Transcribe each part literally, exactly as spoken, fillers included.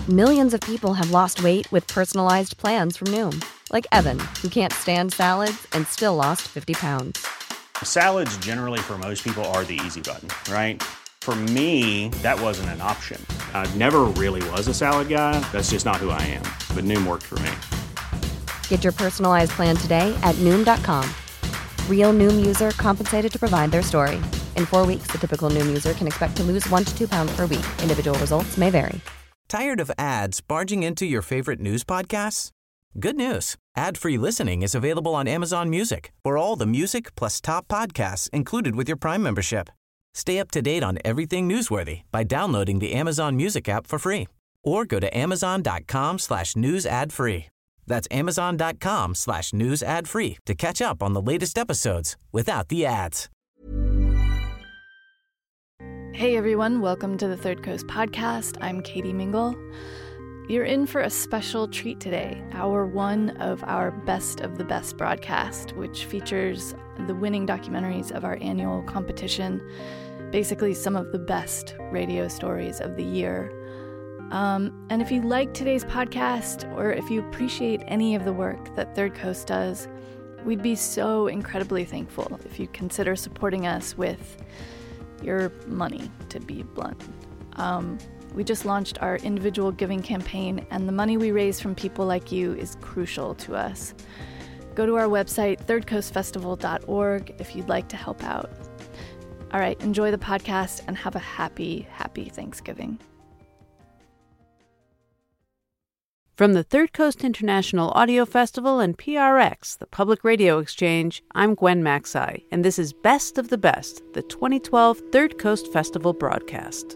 Millions of people have lost weight with personalized plans from Noom. Like Evan, who can't stand salads and still lost fifty pounds. Salads generally for most people are the easy button, right? For me, that wasn't an option. I never really was a salad guy. That's just not who I am. But Noom worked for me. Get your personalized plan today at Noom dot com. Real Noom user compensated to provide their story. In four weeks, the typical Noom user can expect to lose one to two pounds per week. Individual results may vary. Tired of ads barging into your favorite news podcasts? Good news. Ad-free listening is available on Amazon Music for all the music plus top podcasts included with your Prime membership. Stay up to date on everything newsworthy by downloading the Amazon Music app for free or go to amazon.com slash news ad free. That's amazon.com slash news ad free to catch up on the latest episodes without the ads. Hey everyone, welcome to the Third Coast Podcast. I'm Katie Mingle. You're in for a special treat today, hour one of our Best of the Best broadcast, which features the winning documentaries of our annual competition, basically some of the best radio stories of the year. Um, and if you like today's podcast, or if you appreciate any of the work that Third Coast does, we'd be so incredibly thankful if you consider supporting us with your money, to be blunt. Um, we just launched our individual giving campaign, and the money we raise from people like you is crucial to us. Go to our website, third coast festival dot org, if you'd like to help out. All right, enjoy the podcast and have a happy, happy Thanksgiving. From the Third Coast International Audio Festival and P R X, the Public Radio Exchange, I'm Gwen Maxey, and this is Best of the Best, the twenty twelve Third Coast Festival broadcast.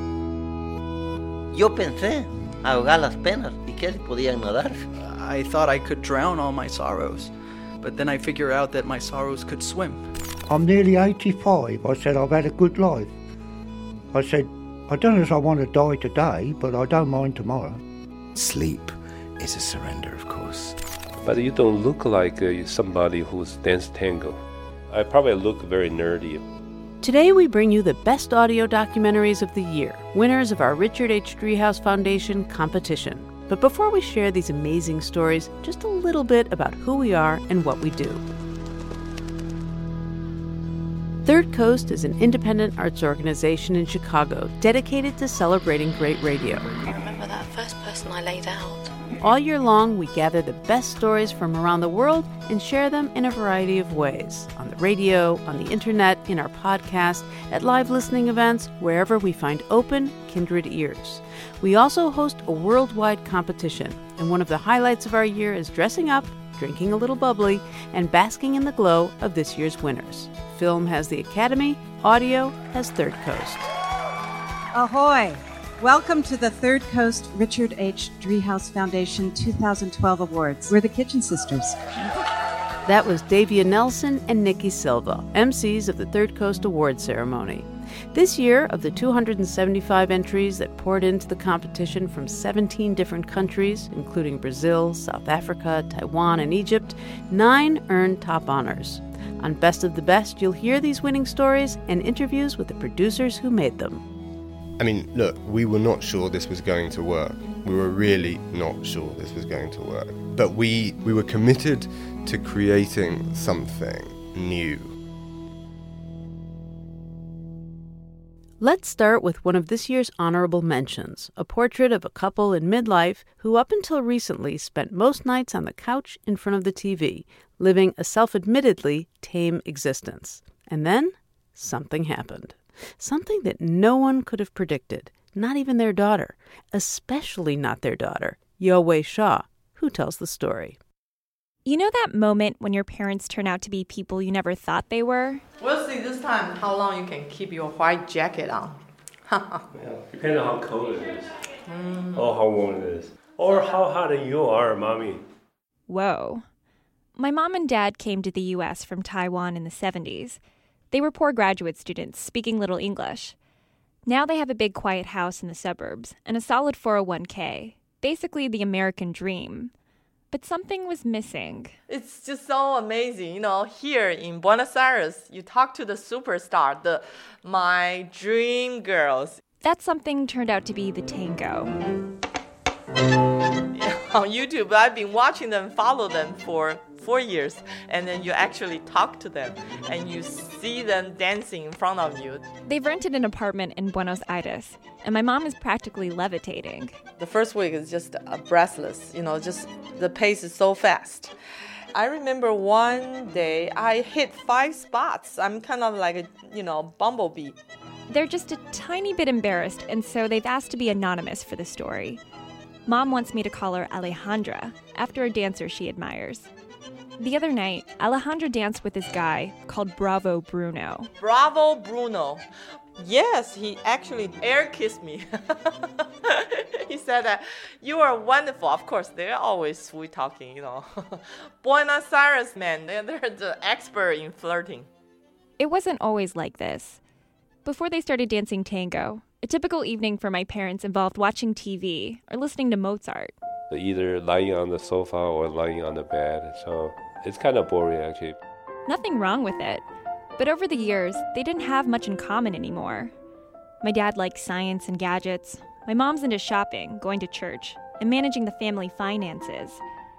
Yo pensé ahogar las penas y que podían nadar. I thought I could drown all my sorrows, but then I figured out that my sorrows could swim. I'm nearly eighty-five. I said I've had a good life. I said, I don't know if I want to die today, but I don't mind tomorrow. Sleep is a surrender, of course. But you don't look like uh, somebody who's danced tango. I probably look very nerdy. Today we bring you the best audio documentaries of the year, winners of our Richard H. Driehaus Foundation competition. But before we share these amazing stories, just a little bit about who we are and what we do. Third Coast is an independent arts organization in Chicago dedicated to celebrating great radio. I remember that first person I laid out. All year long, we gather the best stories from around the world and share them in a variety of ways. On the radio, on the internet, in our podcast, at live listening events, wherever we find open, kindred ears. We also host a worldwide competition, and one of the highlights of our year is dressing up, drinking a little bubbly, and basking in the glow of this year's winners. Film has the Academy, audio has Third Coast. Ahoy! Welcome to the Third Coast Richard H. Driehaus Foundation two thousand twelve Awards. We're the Kitchen Sisters. That was Davia Nelson and Nikki Silva, M Cs of the Third Coast Award ceremony. This year, of the two hundred seventy-five entries that poured into the competition from seventeen different countries, including Brazil, South Africa, Taiwan, and Egypt, nine earned top honors. On Best of the Best, you'll hear these winning stories and interviews with the producers who made them. I mean, look, we were not sure this was going to work. We were really not sure this was going to work. But we, we were committed to creating something new. Let's start with one of this year's honorable mentions, a portrait of a couple in midlife who up until recently spent most nights on the couch in front of the T V, living a self-admittedly tame existence. And then something happened. Something that no one could have predicted, not even their daughter, especially not their daughter, Yo-Wei Shaw, who tells the story. You know that moment when your parents turn out to be people you never thought they were? We'll see this time how long you can keep your white jacket on. Yeah, depending on how cold it is, mm. or how warm it is, or how hot you are, Mommy. Whoa. My mom and dad came to the U S from Taiwan in the seventies. They were poor graduate students, speaking little English. Now they have a big quiet house in the suburbs and a solid four oh one k. Basically the American dream. But something was missing. It's just so amazing. You know, here in Buenos Aires, you talk to the superstar, the my dream girls. That something turned out to be the tango. Yeah, on YouTube. I've been watching them, follow them for four years, and then you actually talk to them, and you see them dancing in front of you. They've rented an apartment in Buenos Aires, and my mom is practically levitating. The first week is just uh, breathless, you know, just the pace is so fast. I remember one day I hit five spots. I'm kind of like a, you know, bumblebee. They're just a tiny bit embarrassed, and so they've asked to be anonymous for the story. Mom wants me to call her Alejandra, after a dancer she admires. The other night, Alejandra danced with this guy called Bravo Bruno. Bravo Bruno. Yes, he actually air kissed me. He said that you are wonderful. Of course, they're always sweet talking, you know. Buenos Aires men, they're, they're the expert in flirting. It wasn't always like this. Before they started dancing tango, a typical evening for my parents involved watching T V or listening to Mozart. Either lying on the sofa or lying on the bed, so it's kind of boring actually. Nothing wrong with it, but over the years, they didn't have much in common anymore. My dad likes science and gadgets. My mom's into shopping, going to church, and managing the family finances.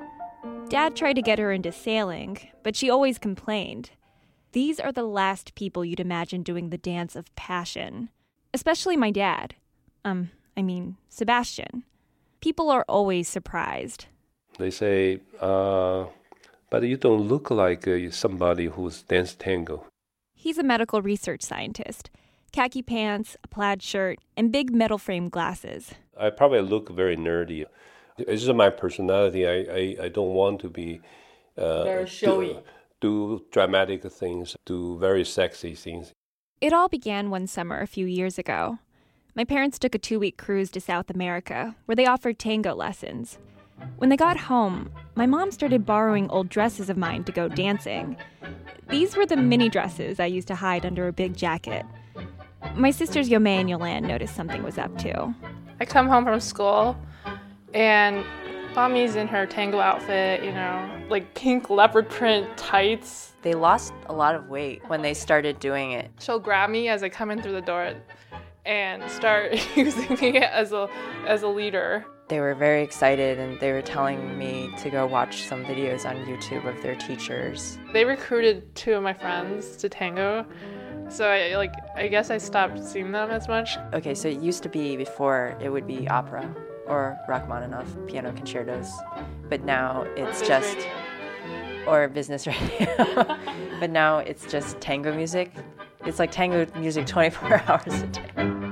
Dad tried to get her into sailing, but she always complained. These are the last people you'd imagine doing the dance of passion. Especially my dad. Um, I mean, Sebastian. People are always surprised. They say, uh, but you don't look like uh, somebody who's danced tango. He's a medical research scientist. Khaki pants, a plaid shirt, and big metal frame glasses. I probably look very nerdy. It's just my personality. I, I, I don't want to be... Uh, very showy. Do, do dramatic things, do very sexy things. It all began one summer a few years ago. My parents took a two-week cruise to South America, where they offered tango lessons. When they got home, my mom started borrowing old dresses of mine to go dancing. These were the mini dresses I used to hide under a big jacket. My sisters Yomei and Yolande noticed something was up too. I come home from school, and Mommy's in her tango outfit, you know, like pink leopard print tights. They lost a lot of weight when they started doing it. She'll grab me as I come in through the door and start using me as a as a leader. They were very excited, and they were telling me to go watch some videos on YouTube of their teachers. They recruited two of my friends to tango, so I like I guess I stopped seeing them as much. Okay, so it used to be before it would be opera or Rachmaninoff piano concertos, but now it's Business just radio. or business radio. But now it's just tango music. It's like tango music twenty-four hours a day.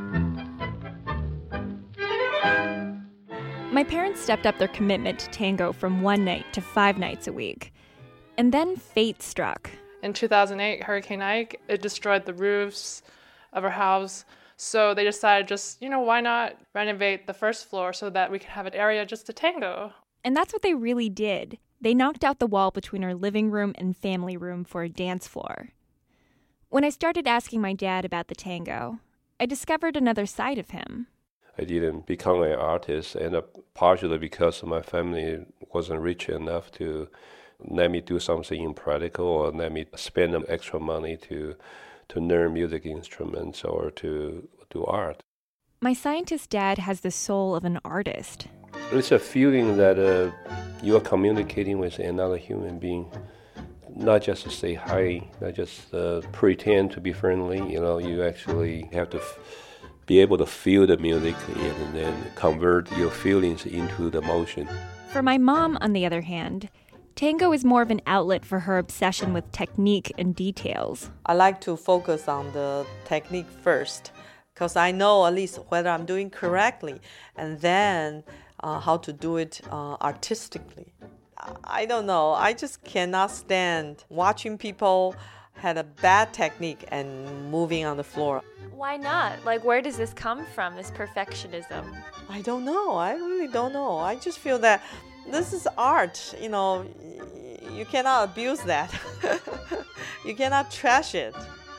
My parents stepped up their commitment to tango from one night to five nights a week. And then fate struck. In two thousand eight, Hurricane Ike, it destroyed the roofs of our house. So they decided just, you know, why not renovate the first floor so that we could have an area just to tango? And that's what they really did. They knocked out the wall between our living room and family room for a dance floor. When I started asking my dad about the tango, I discovered another side of him. I didn't become an artist, and uh, partially because my family wasn't rich enough to let me do something impractical or let me spend extra money to to learn music instruments or to do art. My scientist dad has the soul of an artist. It's a feeling that uh, you are communicating with another human being, not just to say hi, not just uh, pretend to be friendly. You know, you actually have to f- be able to feel the music and then convert your feelings into the motion. For my mom, on the other hand, tango is more of an outlet for her obsession with technique and details. I like to focus on the technique first, because I know at least whether I'm doing correctly, and then uh, how to do it uh, artistically. I don't know. I just cannot stand watching people had a bad technique and moving on the floor. Why not? Like, where does this come from, this perfectionism? I don't know. I really don't know. I just feel that this is art. You know, you cannot abuse that. You cannot trash it.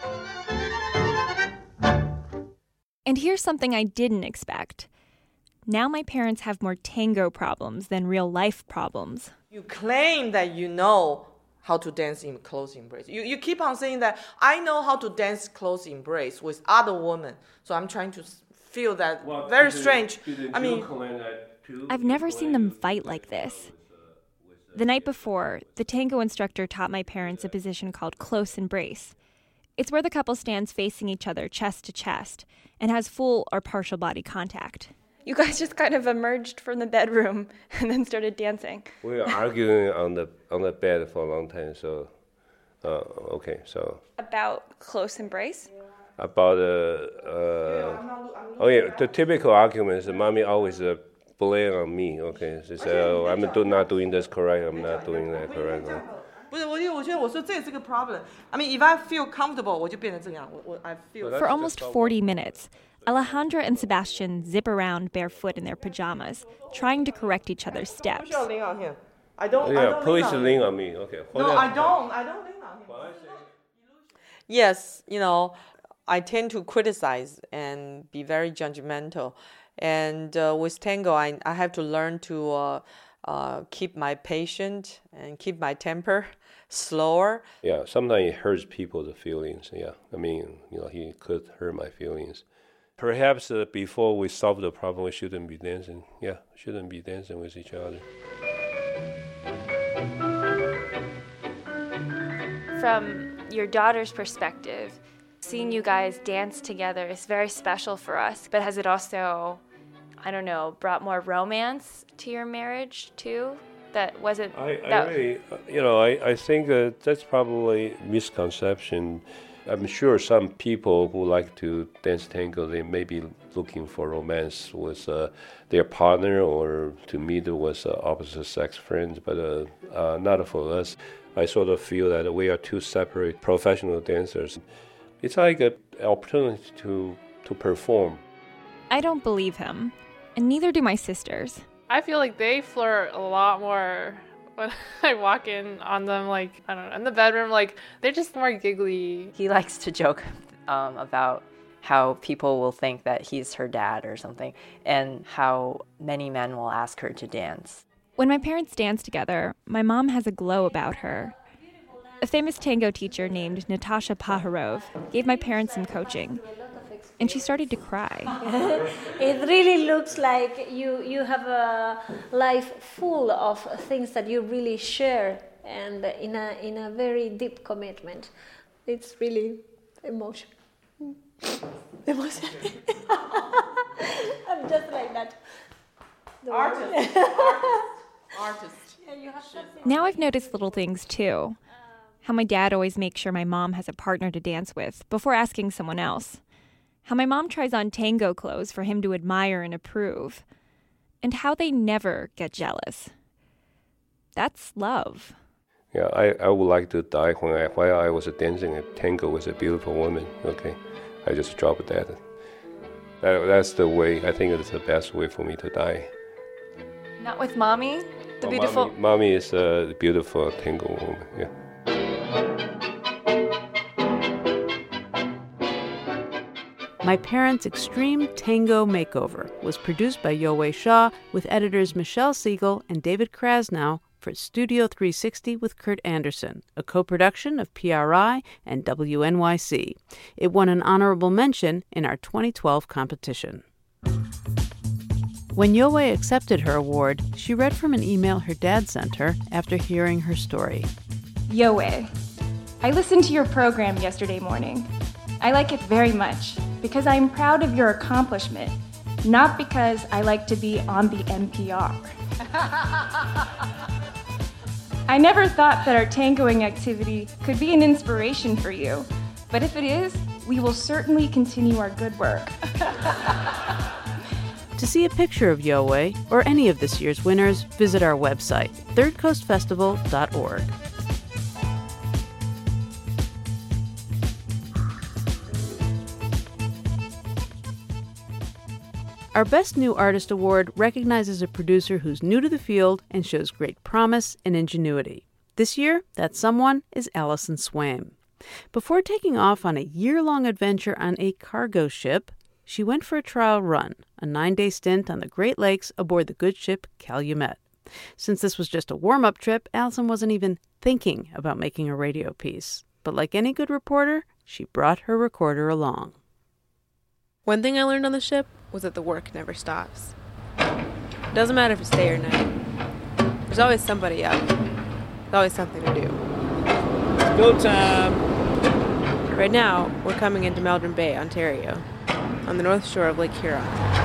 And here's something I didn't expect. Now my parents have more tango problems than real life problems. You claim that you know how to dance in close embrace. You you keep on saying that I know how to dance close embrace with other women. So I'm trying to feel that well, very did, strange. Did I mean, claim that I've never seen them fight like this. The night before, the tango instructor taught my parents a position called close embrace. It's where the couple stands facing each other chest to chest and has full or partial body contact. You guys just kind of emerged from the bedroom and then started dancing. We were arguing on the on the bed for a long time, so, uh, okay, so. About close embrace? About, uh, uh, oh yeah, the typical argument is mommy always uh, blame on me, okay? She said, oh, I'm do, not doing this correct, I'm not doing that correctly. 不是，我因为我觉得我说这也是个 problem. I mean, if I feel comfortable, 我就变成这样。我我 I feel. For almost forty minutes, Alejandra and Sebastian zip around barefoot in their pajamas, trying to correct each other's steps. I lean on him. I don't. Yeah, I don't please lean on, lean on me. Okay. No, I don't. I don't lean on him. Yes, you know, I tend to criticize and be very judgmental, and uh, with tango, I I have to learn to. Uh, Uh, keep my patience and keep my temper slower. Yeah, sometimes it hurts people's feelings. Yeah, I mean, you know, he could hurt my feelings. Perhaps uh, before we solve the problem, we shouldn't be dancing. Yeah, shouldn't be dancing with each other. From your daughter's perspective, seeing you guys dance together is very special for us, but has it also, I don't know, brought more romance to your marriage too? That wasn't. I, I that really, you know, I, I think uh, that's probably misconception. I'm sure some people who like to dance tango, they may be looking for romance with uh, their partner or to meet with uh, opposite sex friends, but uh, uh, not for us. I sort of feel that we are two separate professional dancers. It's like an opportunity to to perform. I don't believe him. And neither do my sisters. I feel like they flirt a lot more when I walk in on them, like, I don't know, in the bedroom, like, they're just more giggly. He likes to joke um, about how people will think that he's her dad or something, and how many men will ask her to dance. When my parents dance together, my mom has a glow about her. A famous tango teacher named Natasha Paharov gave my parents some coaching. And she started to cry. It really looks like you, you have a life full of things that you really share, and in a in a very deep commitment. It's really emotional. Emotional. I'm just like that. Artist. Artist. Artist. Now I've noticed little things too. How my dad always makes sure my mom has a partner to dance with before asking someone else. How my mom tries on tango clothes for him to admire and approve. And how they never get jealous. That's love. Yeah, I, I would like to die when I, while I was dancing a tango with a beautiful woman. Okay, I just dropped that. that. That's the way, I think it's the best way for me to die. Not with mommy? The oh, beautiful... Mommy, mommy is a beautiful tango woman, yeah. My Parents' Extreme Tango Makeover was produced by Yowei Shaw with editors Michelle Siegel and David Krasnow for Studio three sixty with Kurt Anderson, a co-production of P R I and W N Y C. It won an honorable mention in our twenty twelve competition. When Yowei accepted her award, she read from an email her dad sent her after hearing her story. Yowei, I listened to your program yesterday morning. I like it very much because I'm proud of your accomplishment, not because I like to be on the N P R. I never thought that our tangoing activity could be an inspiration for you, but if it is, we will certainly continue our good work. To see a picture of Yowei or any of this year's winners, visit our website, third coast festival dot org. Our Best New Artist Award recognizes a producer who's new to the field and shows great promise and ingenuity. This year, that someone is Allison Swaim. Before taking off on a year-long adventure on a cargo ship, she went for a trial run, a nine-day stint on the Great Lakes aboard the good ship Calumet. Since this was just a warm-up trip, Allison wasn't even thinking about making a radio piece. But like any good reporter, she brought her recorder along. One thing I learned on the ship was that the work never stops. Doesn't matter if it's day or night. There's always somebody up. There's always something to do. It's go time. Right now, we're coming into Meldrum Bay, Ontario, on the north shore of Lake Huron.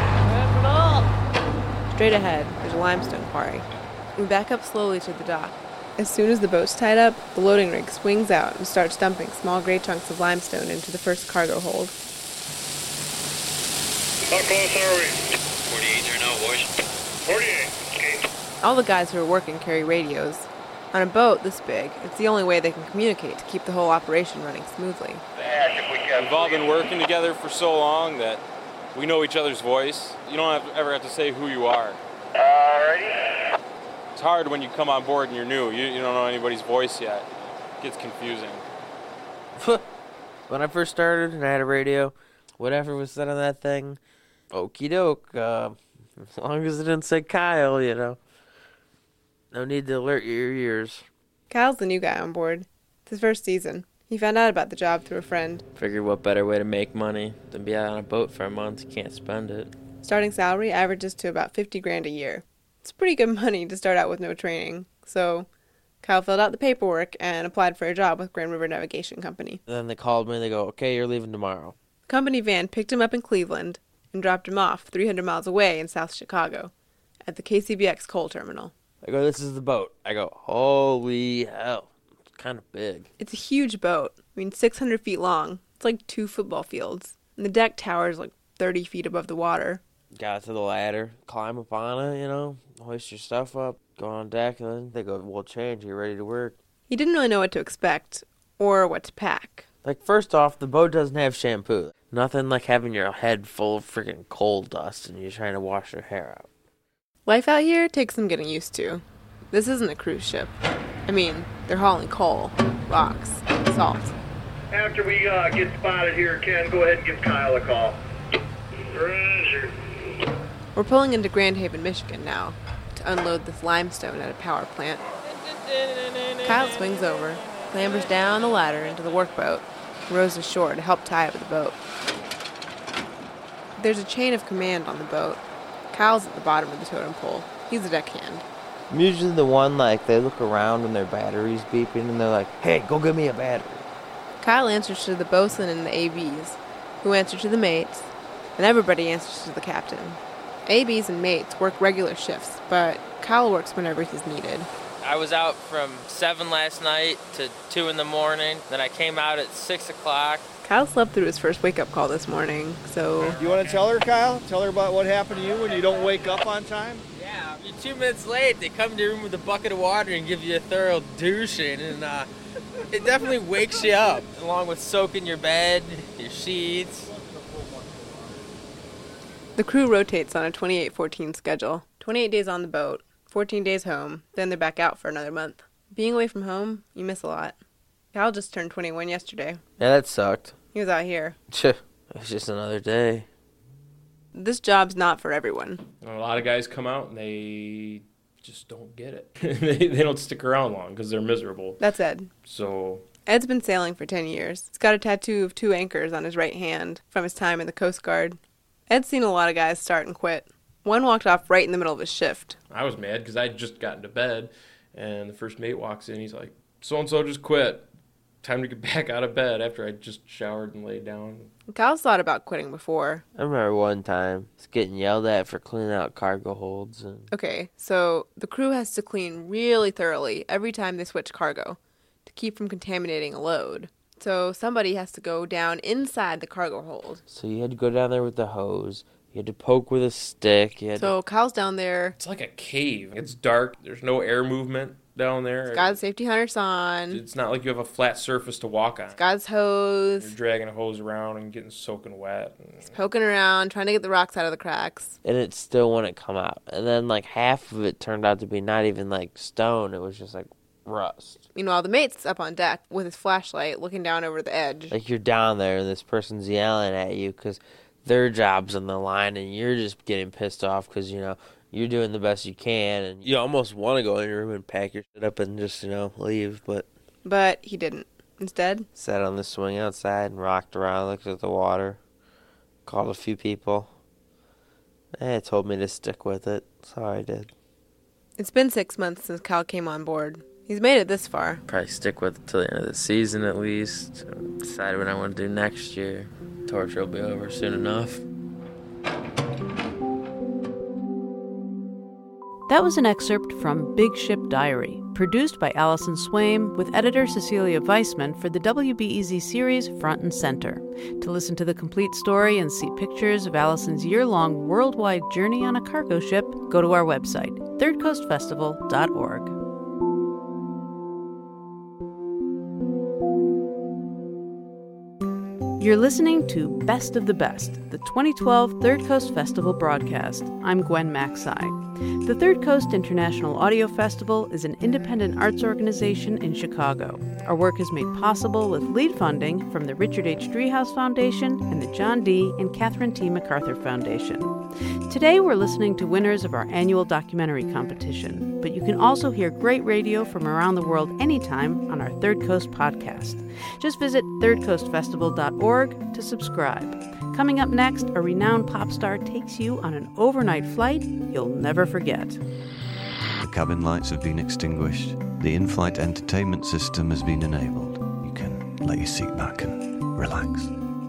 Straight ahead, there's a limestone quarry. We back up slowly to the dock. As soon as the boat's tied up, the loading rig swings out and starts dumping small gray chunks of limestone into the first cargo hold. How close are we? forty-eight there now, boys. forty-eight. Okay. All the guys who are working carry radios. On a boat this big, it's the only way they can communicate to keep the whole operation running smoothly. We've all been working together for so long that we know each other's voice. You don't have, ever have to say who you are. Alrighty. It's hard when you come on board and you're new. You, you don't know anybody's voice yet. It gets confusing. When I first started and I had a radio, whatever was said on that thing, okie doke. Uh, as long as it didn't say Kyle, you know. No need to alert your ears. Kyle's the new guy on board. It's his first season. He found out about the job through a friend. Figured what better way to make money than be out on a boat for a month. You can't spend it. Starting salary averages to about fifty grand a year. It's pretty good money to start out with no training. So Kyle filled out the paperwork and applied for a job with Grand River Navigation Company. Then they called me and they go, okay, you're leaving tomorrow. The company van picked him up in Cleveland and dropped him off three hundred miles away in South Chicago at the K C B X coal terminal. I go, this is the boat. I go, holy hell. It's kind of big. It's a huge boat. I mean, six hundred feet long. It's like two football fields. And the deck tower is like thirty feet above the water. Got to the ladder, climb up on it, you know, hoist your stuff up, go on deck, and then they go, we'll change, you're ready to work. He didn't really know what to expect or what to pack. Like, first off, the boat doesn't have shampoo. Nothing like having your head full of freaking coal dust and you're trying to wash your hair out. Life out here takes some getting used to. This isn't a cruise ship. I mean, they're hauling coal, rocks, salt. After we uh, get spotted here, Ken, go ahead and give Kyle a call. Roger. We're pulling into Grand Haven, Michigan now to unload this limestone at a power plant. Kyle swings over, clambers down the ladder into the workboat, and rows ashore to help tie up the boat. There's a chain of command on the boat. Kyle's at the bottom of the totem pole. He's a deckhand. I'm usually the one, like, they look around and their battery's beeping and they're like, hey, go get me a battery. Kyle answers to the bosun and the A Bs, who answer to the mates, and everybody answers to the captain. A Bs and mates work regular shifts, but Kyle works whenever he's needed. I was out from seven last night to two in the morning. Then I came out at six o'clock. Kyle slept through his first wake-up call this morning, so... You want to tell her, Kyle? Tell her about what happened to you when you don't wake up on time? Yeah, you're two minutes late. They come to your room with a bucket of water and give you a thorough douching, and uh, it definitely wakes you up, along with soaking your bed, your sheets. The crew rotates on a twenty-eight fourteen schedule. twenty-eight days on the boat, fourteen days home, then they're back out for another month. Being away from home, you miss a lot. Kyle just turned twenty-one yesterday. Yeah, that sucked. He was out here. It was just another day. This job's not for everyone. A lot of guys come out and they just don't get it. they, they don't stick around long because they're miserable. That's Ed. So... Ed's been sailing for ten years. He's got a tattoo of two anchors on his right hand from his time in the Coast Guard. Ed's seen a lot of guys start and quit. One walked off right in the middle of his shift. I was mad because I'd just gotten to bed, and the first mate walks in. He's like, so-and-so just quit. Time to get back out of bed after I just showered and laid down. Kyle's thought about quitting before. I remember one time, I was getting yelled at for cleaning out cargo holds. And... Okay, so the crew has to clean really thoroughly every time they switch cargo to keep from contaminating a load. So somebody has to go down inside the cargo hold. So you had to go down there with the hose. You had to poke with a stick. You had so to... Kyle's down there. It's like a cave. It's dark. There's no air movement down there. He's got his safety harness on. It's not like you have a flat surface to walk on. He's got his hose. You're dragging a hose around and getting soaking wet. And... He's poking around, trying to get the rocks out of the cracks. And it still wouldn't come out. And then like half of it turned out to be not even like stone. It was just like rust. Meanwhile, the mate's up on deck with his flashlight looking down over the edge. Like you're down there and this person's yelling at you because their job's on the line and you're just getting pissed off because, you know, you're doing the best you can and you almost want to go in your room and pack your shit up and just, you know, leave, but... But he didn't. Instead... Sat on the swing outside and rocked around, looked at the water, called a few people, They told me to stick with it, so I did. It's been six months since Kyle came on board. He's made it this far. Probably stick with it till the end of the season at least. Decide what I want to do next year. Torture will be over soon enough. That was an excerpt from Big Ship Diary, produced by Allison Swaim with editor Cecilia Weissman for the W B E Z series Front and Center. To listen to the complete story and see pictures of Allison's year-long worldwide journey on a cargo ship, go to our website, third coast festival dot org. You're listening to Best of the Best, the twenty twelve Third Coast Festival broadcast. I'm Gwen Macsai. The Third Coast International Audio Festival is an independent arts organization in Chicago. Our work is made possible with lead funding from the Richard H. Driehaus Foundation and the John D. and Catherine T. MacArthur Foundation. Today we're listening to winners of our annual documentary competition, but you can also hear great radio from around the world anytime on our Third Coast podcast. Just visit third coast festival dot org to subscribe. Coming up next, a renowned pop star takes you on an overnight flight you'll never forget. The cabin lights have been extinguished. The in-flight entertainment system has been enabled. You can let your seat back and relax.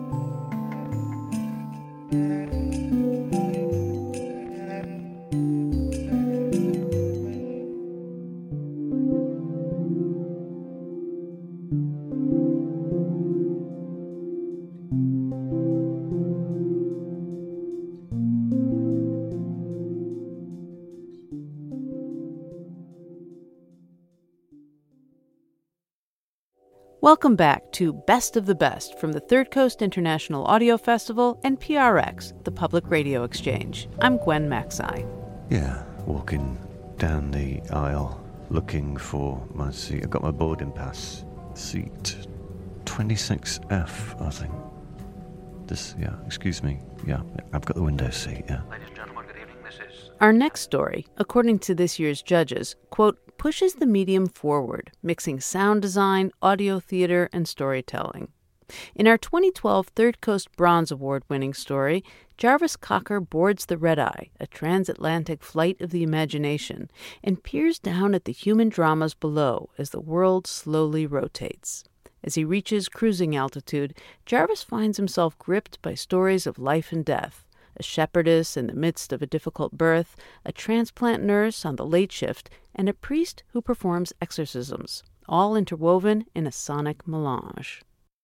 Welcome back to Best of the Best from the Third Coast International Audio Festival and P R X, the Public Radio Exchange. I'm Gwen Macsai. Yeah, walking down the aisle looking for my seat. I got my boarding pass. Seat twenty-six F, I think. This, yeah, excuse me. Yeah, I've got the window seat, yeah. Ladies and gentlemen, good evening. This is... Our next story, according to this year's judges, quote, pushes the medium forward, mixing sound design, audio theater, and storytelling. In our twenty twelve Third Coast Bronze Award-winning story, Jarvis Cocker boards the Red Eye, a transatlantic flight of the imagination, and peers down at the human dramas below as the world slowly rotates. As he reaches cruising altitude, Jarvis finds himself gripped by stories of life and death, a shepherdess in the midst of a difficult birth, a transplant nurse on the late shift, and a priest who performs exorcisms, all interwoven in a sonic melange.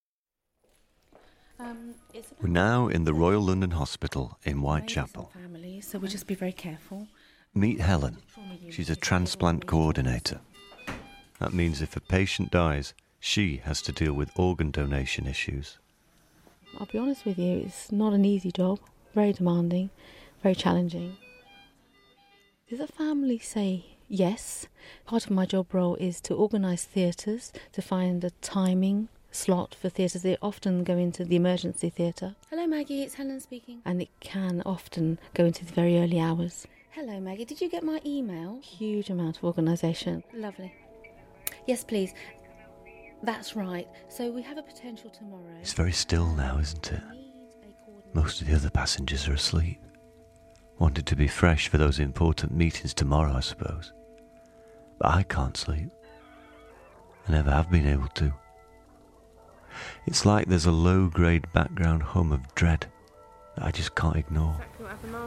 Um, We're now in the Royal London Hospital in Whitechapel. Family, so we'll just be very careful. Meet Helen. She's a transplant coordinator. That means if a patient dies, she has to deal with organ donation issues. I'll be honest with you, it's not an easy job. Very demanding, very challenging. Does the family say yes? Part of my job role is to organise theatres, to find a timing slot for theatres. They often go into the emergency theatre. Hello Maggie, it's Helen speaking. And it can often go into the very early hours. Hello Maggie, did you get my email? Huge amount of organisation. Lovely. Yes please. That's right. So we have a potential tomorrow. It's very still now, isn't it? Most of the other passengers are asleep. Wanted to be fresh for those important meetings tomorrow, I suppose. But I can't sleep. I never have been able to. It's like there's a low-grade background hum of dread that I just can't ignore. Exactly what happened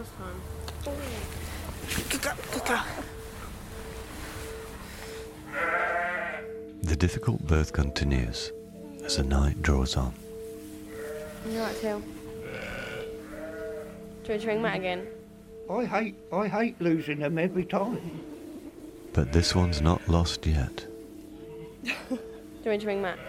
last time. The difficult birth continues as the night draws on. You know what, Phil? Do you want to ring Matt again? I hate, I hate losing them every time. But this one's not lost yet. Do you want me to ring Matt?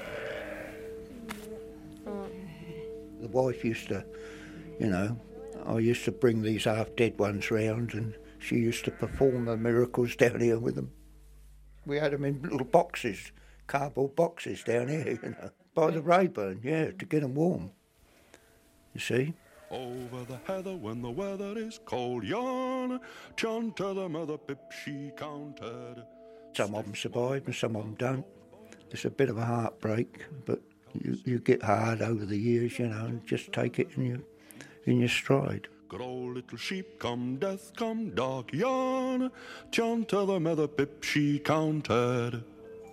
Oh. The wife used to, you know, I used to bring these half-dead ones round and she used to perform the miracles down here with them. We had them in little boxes, cardboard boxes down here, you know, by the Rayburn, yeah, to get them warm. You see? Over the heather when the weather is cold, yarn, chant to the mother pip she counted. Some of them survive and some of them don't. It's a bit of a heartbreak, but you, you get hard over the years, you know, and just take it in your, in your stride. grow, little sheep, come death, come dark yarn. John to the mother pip she counted.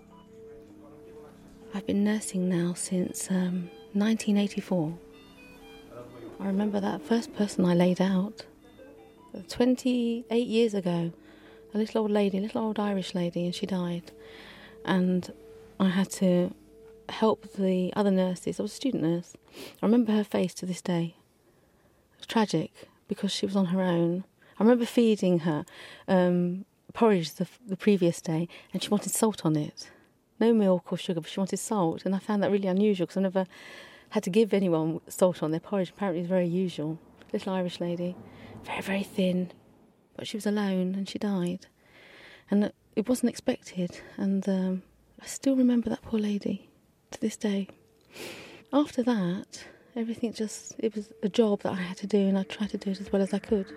I've been nursing now since um, nineteen eighty-four. I remember that first person I laid out twenty-eight years ago. A little old lady, a little old Irish lady, and she died. And I had to help the other nurses. I was a student nurse. I remember her face to this day. It was tragic because she was on her own. I remember feeding her um, porridge the, the previous day, and she wanted salt on it. No milk or sugar, but she wanted salt, and I found that really unusual because I never had to give anyone salt on their porridge. Apparently it's very usual. Little Irish lady, very, very thin, but she was alone and she died. And it wasn't expected, and um, I still remember that poor lady to this day. After that, everything just, it was a job that I had to do, and I tried to do it as well as I could.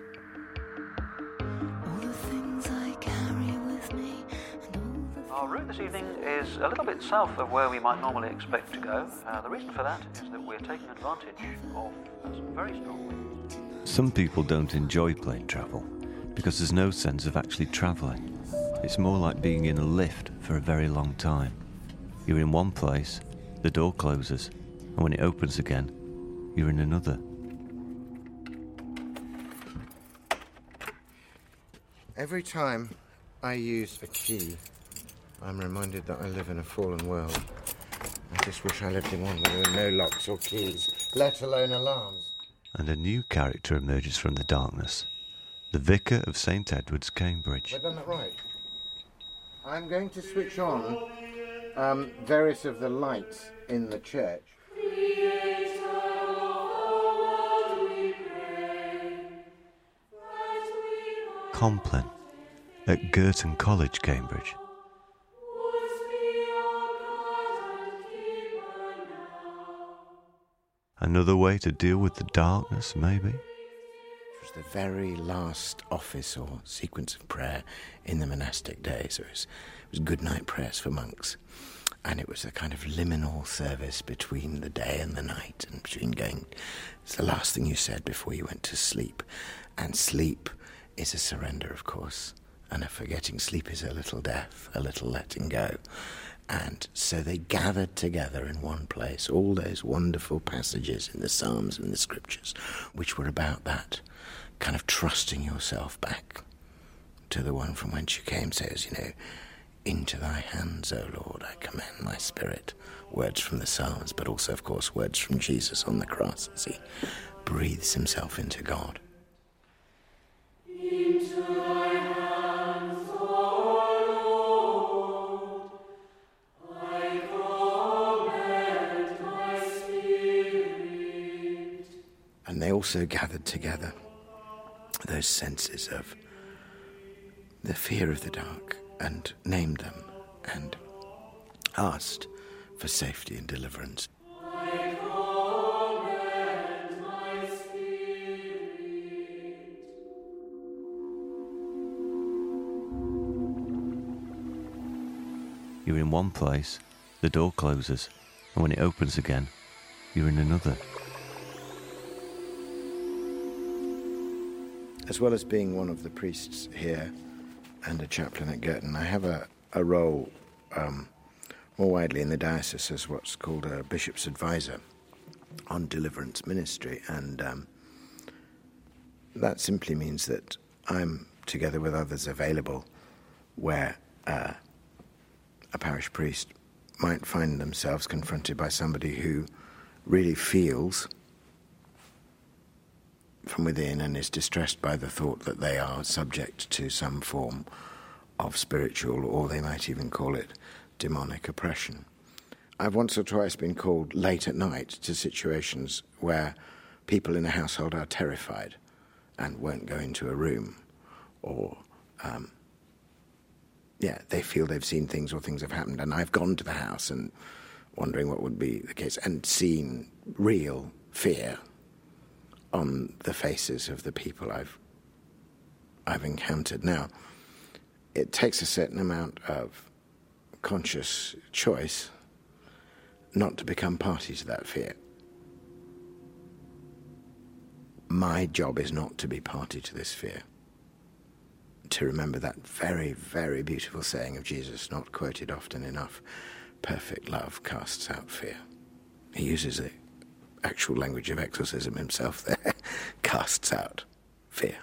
Our route this evening is a little bit south of where we might normally expect to go. Uh, the reason for that is that we're taking advantage of some very strong wind. Some people don't enjoy plane travel because there's no sense of actually travelling. It's more like being in a lift for a very long time. You're in one place, the door closes, and when it opens again, you're in another. Every time I use a key, I'm reminded that I live in a fallen world. I just wish I lived in one where there were no locks or keys, let alone alarms. And a new character emerges from the darkness. The Vicar of Saint Edward's, Cambridge. Have I done that right? I'm going to switch on um, various of the lights in the church. Compline, at Girton College, Cambridge. Another way to deal with the darkness, maybe? It was the very last office or sequence of prayer in the monastic days. It was, it was good night prayers for monks. And it was a kind of liminal service between the day and the night, and between going... It's the last thing you said before you went to sleep. And sleep is a surrender, of course. And a forgetting. Sleep is a little death, a little letting go. And so they gathered together in one place, all those wonderful passages in the Psalms and the Scriptures, which were about that kind of trusting yourself back to the one from whence you came. Says, you know, into thy hands, O Lord, I commend my spirit. Words from the Psalms, but also, of course, words from Jesus on the cross as he breathes himself into God. Into thy hands, O Lord, I commend my spirit. And they also gathered together those senses of the fear of the dark and named them and asked for safety and deliverance. I commend my spirit. You're in one place, the door closes, and when it opens again, you're in another. As well as being one of the priests here and a chaplain at Girton, I have a, a role um, more widely in the diocese as what's called a bishop's advisor on deliverance ministry. And um, that simply means that I'm, together with others, available where uh, a parish priest might find themselves confronted by somebody who really feels from within and is distressed by the thought that they are subject to some form of spiritual, or they might even call it demonic oppression. I've once or twice been called late at night to situations where people in a household are terrified and won't go into a room, or um, yeah, they feel they've seen things or things have happened, and I've gone to the house and wondering what would be the case and seen real fear on the faces of the people I've I've encountered. Now, it takes a certain amount of conscious choice not to become party to that fear. my job is not to be party to this fear. To remember that very, very beautiful saying of Jesus, not quoted often enough, perfect love casts out fear. He uses the actual language of exorcism himself there, casts out fear.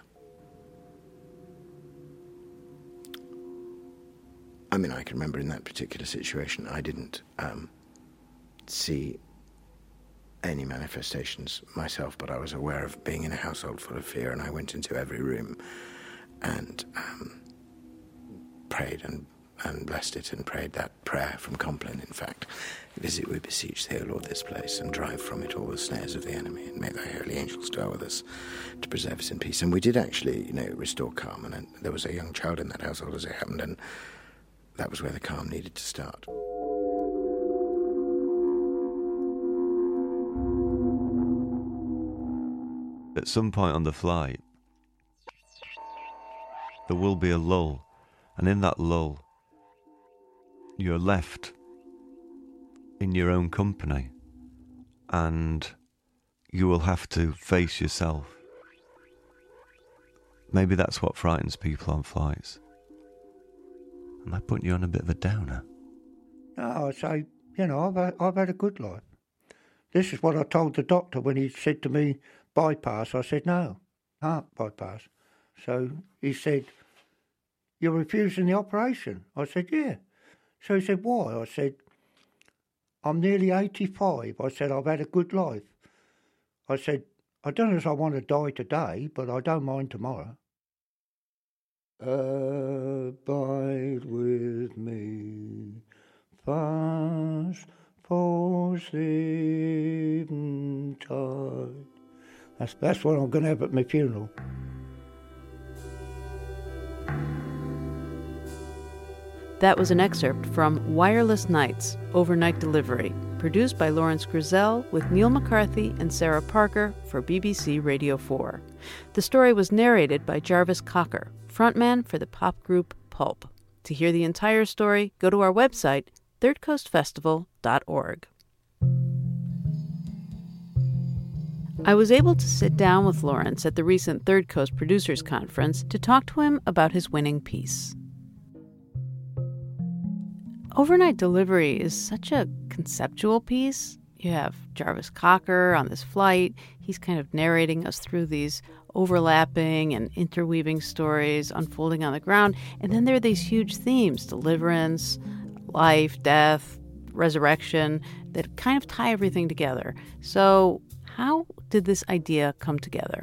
I mean, I can remember in that particular situation, I didn't um, see any manifestations myself, but I was aware of being in a household full of fear, and I went into every room and um, prayed and, and blessed it, and prayed that prayer from Compline, in fact. Visit, we beseech thee, O Lord, this place, and drive from it all the snares of the enemy, and may thy holy angels dwell with us to preserve us in peace. And we did actually, you know, restore calm, and, and there was a young child in that household as it happened, and that was where the calm needed to start. At some point on the flight, there will be a lull, and in that lull, you're left in your own company, and you will have to face yourself. Maybe that's what frightens people on flights. Am I putting you on a bit of a downer? No, I say, you know, I've had, I've had a good life. This is what I told the doctor when he said to me, bypass. I said, no, heart bypass. So he said, you're refusing the operation? I said, yeah. So he said, why? I said, I'm nearly eighty-five. I said, I've had a good life. I said, I don't know if I want to die today, but I don't mind tomorrow. Abide with me, fast falls the eventide. That's, that's what I'm going to have at my funeral. That was an excerpt from Wireless Nights, Overnight Delivery, produced by Lawrence Grizzell with Neil McCarthy and Sarah Parker for B B C Radio four. The story was narrated by Jarvis Cocker, frontman for the pop group Pulp. To hear the entire story, go to our website, third coast festival dot org. I was able to sit down with Lawrence at the recent Third Coast Producers Conference to talk to him about his winning piece. Overnight Delivery is such a conceptual piece. You have Jarvis Cocker on this flight. He's kind of narrating us through these overlapping and interweaving stories unfolding on the ground. And then there are these huge themes, deliverance, life, death, resurrection, that kind of tie everything together. So how did this idea come together?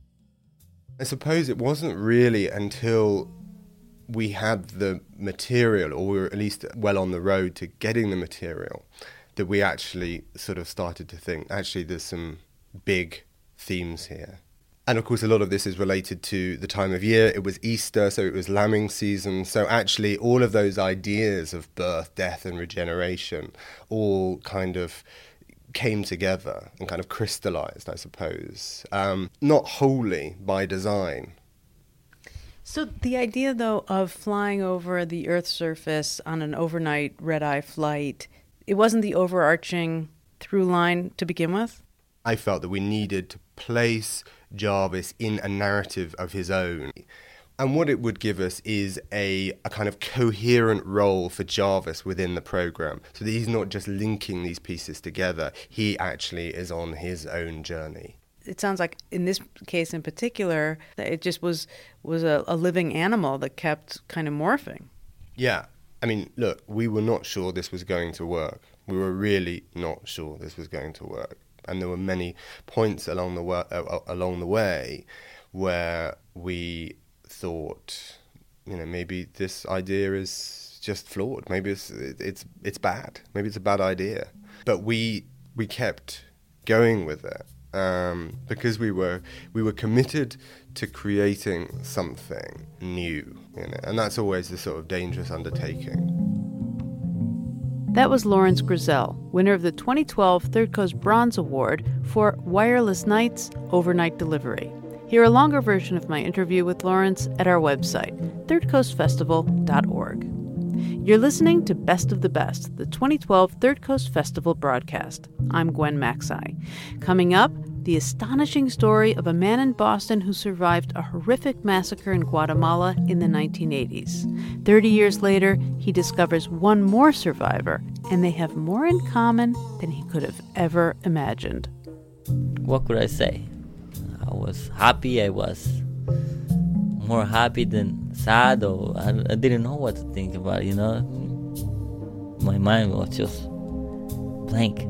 I suppose it wasn't really until we had the material, or we were at least well on the road to getting the material, that we actually sort of started to think, actually, there's some big themes here. And of course, a lot of this is related to the time of year. It was Easter, so it was lambing season. So actually, all of those ideas of birth, death, and regeneration all kind of came together and kind of crystallized, I suppose. Um, not wholly by design. So the idea, though, of flying over the Earth's surface on an overnight red-eye flight, it wasn't the overarching through line to begin with? I felt that we needed to place Jarvis in a narrative of his own. And what it would give us is a, a kind of coherent role for Jarvis within the program, so that he's not just linking these pieces together. He actually is on his own journey. It sounds like in this case in particular, that it just was was a, a living animal that kept kind of morphing. Yeah. I mean, look, we were not sure this was going to work. We were really not sure this was going to work. And there were many points along the wa- uh, along the way where we thought, you know, maybe this idea is just flawed. Maybe it's it's it's bad. Maybe it's a bad idea. But we we kept going with it. Um, because we were we were committed to creating something new, you know, and that's always the sort of dangerous undertaking. That was Lawrence Grizzell, winner of the twenty twelve Third Coast Bronze Award for Wireless Nights, Overnight Delivery. Hear a longer version of my interview with Lawrence at our website, third coast festival dot org. You're listening to Best of the Best, the twenty twelve Third Coast Festival broadcast. I'm Gwen Macsai. Coming up, the astonishing story of a man in Boston who survived a horrific massacre in Guatemala in the nineteen eighties. Thirty years later, he discovers one more survivor, and they have more in common than he could have ever imagined. What could I say? I was happy. I was more happy than sad, or I, I didn't know what to think about, you know? My mind was just blank.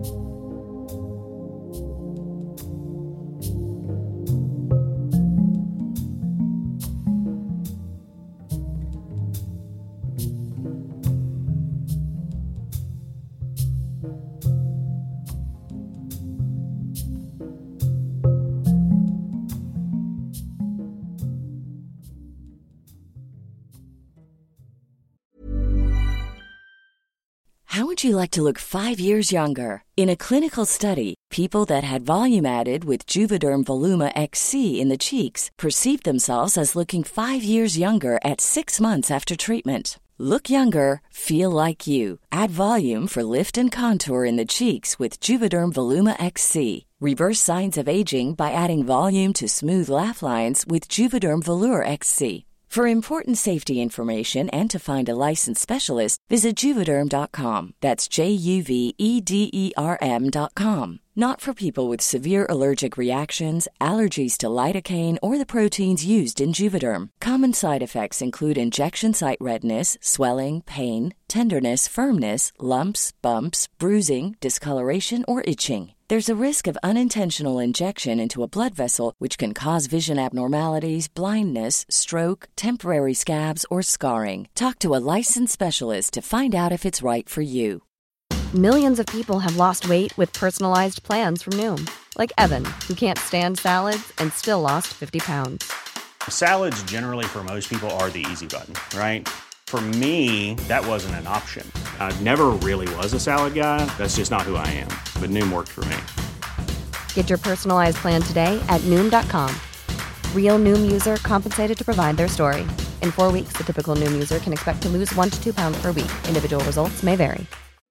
How would you like to look five years younger? In a clinical study, people that had volume added with Juvederm Voluma X C in the cheeks perceived themselves as looking five years younger at six months after treatment. Look younger, feel like you. Add volume for lift and contour in the cheeks with Juvederm Voluma X C. Reverse signs of aging by adding volume to smooth laugh lines with Juvederm Volure X C. For important safety information and to find a licensed specialist, visit Juvederm dot com. That's J U V E D E R M dot com. Not for people with severe allergic reactions, allergies to lidocaine, or the proteins used in Juvederm. Common side effects include injection site redness, swelling, pain, tenderness, firmness, lumps, bumps, bruising, discoloration, or itching. There's a risk of unintentional injection into a blood vessel, which can cause vision abnormalities, blindness, stroke, temporary scabs, or scarring. Talk to a licensed specialist to find out if it's right for you. Millions of people have lost weight with personalized plans from Noom. Like Evan, who can't stand salads and still lost fifty pounds. Salads generally for most people are the easy button, right? For me, that wasn't an option. I never really was a salad guy. That's just not who I am. But Noom worked for me. Get your personalized plan today at Noom dot com. Real Noom user compensated to provide their story. In four weeks, the typical Noom user can expect to lose one to two pounds per week. Individual results may vary.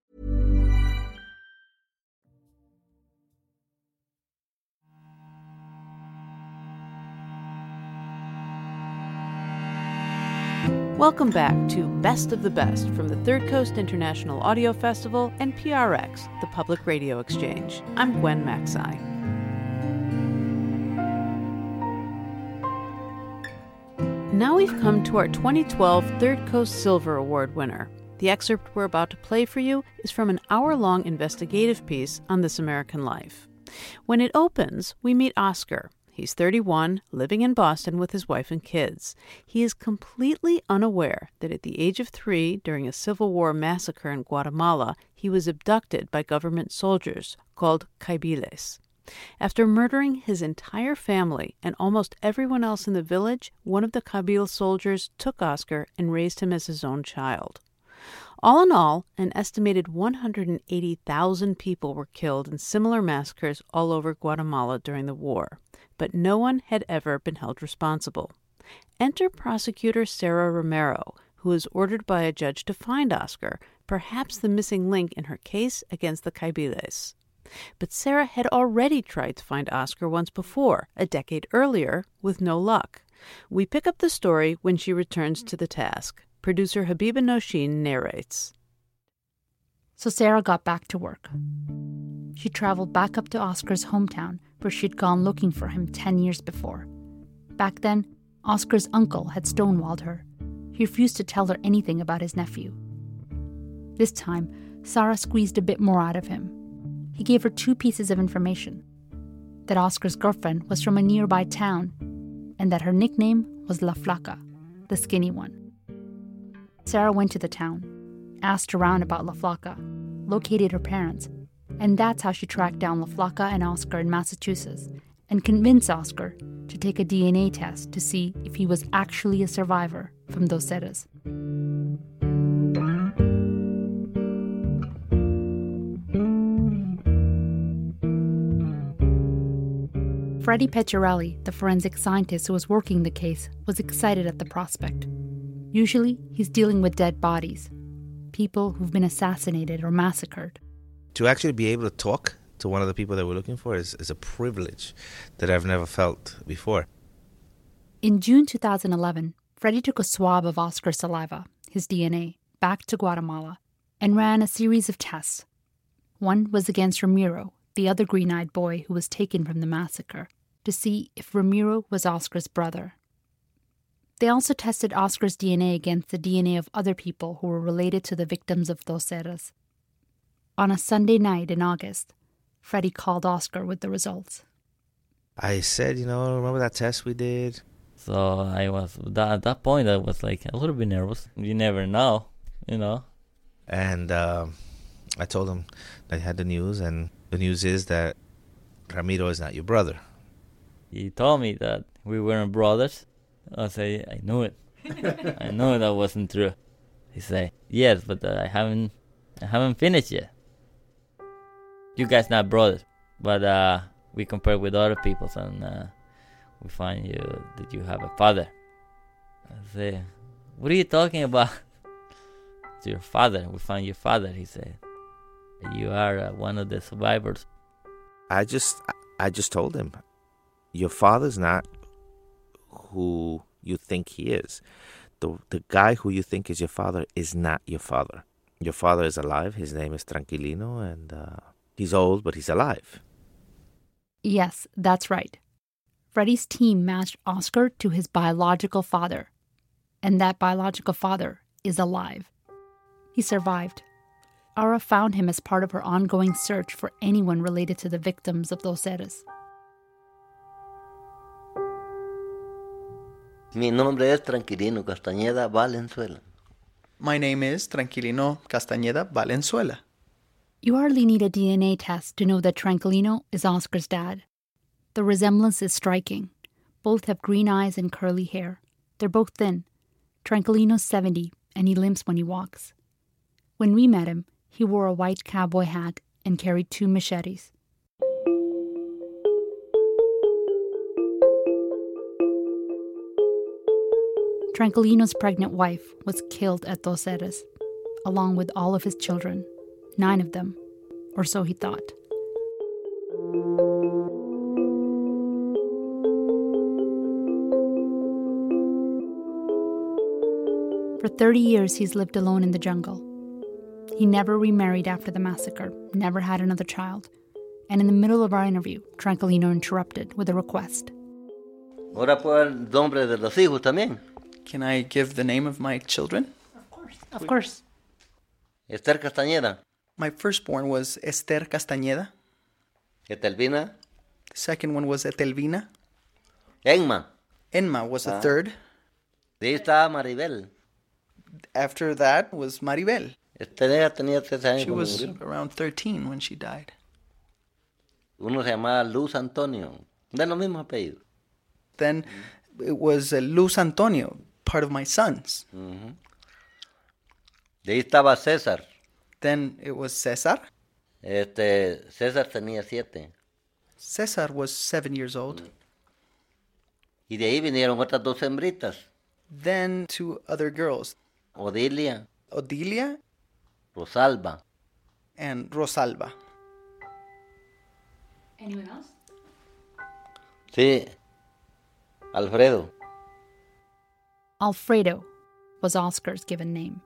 Welcome back to Best of the Best from the Third Coast International Audio Festival and P R X, the Public Radio Exchange. I'm Gwen Macsai. Now we've come to our twenty twelve Third Coast Silver Award winner. The excerpt we're about to play for you is from an hour-long investigative piece on This American Life. When it opens, we meet Oscar. He's thirty-one, living in Boston with his wife and kids. He is completely unaware that at the age of three, during a Civil War massacre in Guatemala, he was abducted by government soldiers called Caibiles. After murdering his entire family and almost everyone else in the village, one of the Kabil soldiers took Oscar and raised him as his own child. All in all, an estimated one hundred eighty thousand people were killed in similar massacres all over Guatemala during the war, but no one had ever been held responsible. Enter prosecutor Sarah Romero, who was ordered by a judge to find Oscar, perhaps the missing link in her case against the Caibiles. But Sarah had already tried to find Oscar once before, a decade earlier, with no luck. We pick up the story when she returns to the task. Producer Habiba Noshin narrates. So Sarah got back to work. She traveled back up to Oscar's hometown, where she'd gone looking for him ten years before. Back then, Oscar's uncle had stonewalled her. He refused to tell her anything about his nephew. This time, Sarah squeezed a bit more out of him. He gave her two pieces of information: that Oscar's girlfriend was from a nearby town, and that her nickname was La Flaca, the skinny one. Sarah went to the town, asked around about La Flaca, located her parents, and that's how she tracked down La Flaca and Oscar in Massachusetts and convinced Oscar to take a D N A test to see if he was actually a survivor from Dos Zetas. Freddie Pecorelli, the forensic scientist who was working the case, was excited at the prospect. Usually, he's dealing with dead bodies, people who've been assassinated or massacred. To actually be able to talk to one of the people that we're looking for is, is a privilege that I've never felt before. In June two thousand eleven, Freddie took a swab of Oscar's saliva, his D N A, back to Guatemala and ran a series of tests. One was against Ramiro, the other green-eyed boy who was taken from the massacre, to see if Ramiro was Oscar's brother. They also tested Oscar's D N A against the D N A of other people who were related to the victims of Dos Eras. On a Sunday night in August, Freddie called Oscar with the results. I said, you know, remember that test we did? So I was, at that point, I was like a little bit nervous. You never know, you know. And uh, I told him that I had the news, and the news is that Ramiro is not your brother. He told me that we weren't brothers. I say, I knew it. I knew that wasn't true. He say, yes, but uh, I haven't, I haven't finished yet. You guys not brothers, but uh, we compare with other people, and uh, we find you that you have a father. I say, what are you talking about? It's your father. We find your father. He said, you are uh, one of the survivors. I just, I just told him, your father's not who you think he is. The the guy who you think is your father is not your father. Your father is alive. His name is Tranquilino, and uh, he's old, but he's alive. Yes, that's right. Freddie's team matched Oscar to his biological father, and that biological father is alive. He survived. Aura found him as part of her ongoing search for anyone related to the victims of Dos Eras. Mi nombre es Tranquilino Castañeda Valenzuela. My name is Tranquilino Castañeda Valenzuela. You hardly need a D N A test to know that Tranquilino is Oscar's dad. The resemblance is striking. Both have green eyes and curly hair. They're both thin. Tranquilino's seventy, and he limps when he walks. When we met him, he wore a white cowboy hat and carried two machetes. Tranquilino's pregnant wife was killed at Dos Eras, along with all of his children, nine of them, or so he thought. For thirty years, he's lived alone in the jungle. He never remarried after the massacre, never had another child. And in the middle of our interview, Tranquilino interrupted with a request. Ahora puedo dar nombre de los hijos también. Can I give the name of my children? Of course. Of course. Esther Castañeda. My firstborn was Esther Castañeda. Etelvina. The second one was Etelvina. Enma. Enma was the Ah. third. De ahí estaba Maribel. After that was Maribel. Esther tenía tres años She cuando was murió. around thirteen when she died. Uno se llamaba Luz Antonio. De los mismos apellidos. Then it was uh, Luz Antonio, part of my sons. Ujú. De ahí estaba César. Then it was Cesar. Este, César tenía siete. Cesar was seven years old. Y de ahí vinieron otras dos hembritas. Then two other girls, Odilia, Odilia Rosalba. and Rosalba. Anyone else? Sí, Alfredo. Alfredo was Oscar's given name.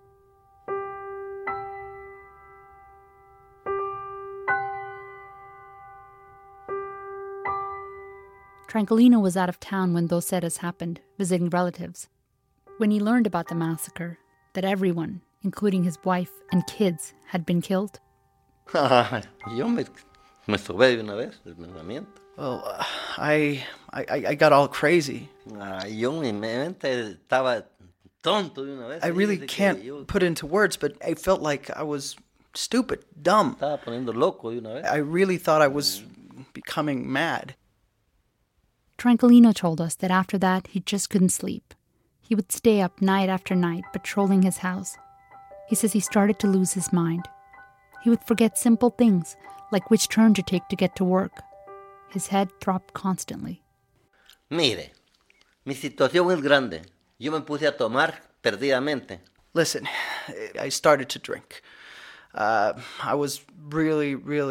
Tranquilino was out of town when Dos Eras happened, visiting relatives. When he learned about the massacre, that everyone, including his wife and kids, had been killed, Yo me, me sobé de una vez el pensamiento. Well, uh, I, I I got all crazy. Ah, yo mi mente estaba tonto de una vez. I really can't put into words, but I felt like I was stupid, dumb. Estaba poniendo loco de una vez. I really thought I was becoming mad. Tranquilino told us that after that, he just couldn't sleep. He would stay up night after night, patrolling his house. He says he started to lose his mind. He would forget simple things, like which turn to take to get to work. His head throbbed constantly. Mire, mi situación es grande. Yo me puse a tomar perdidamente. Listen, I started to drink. Uh, I was really, really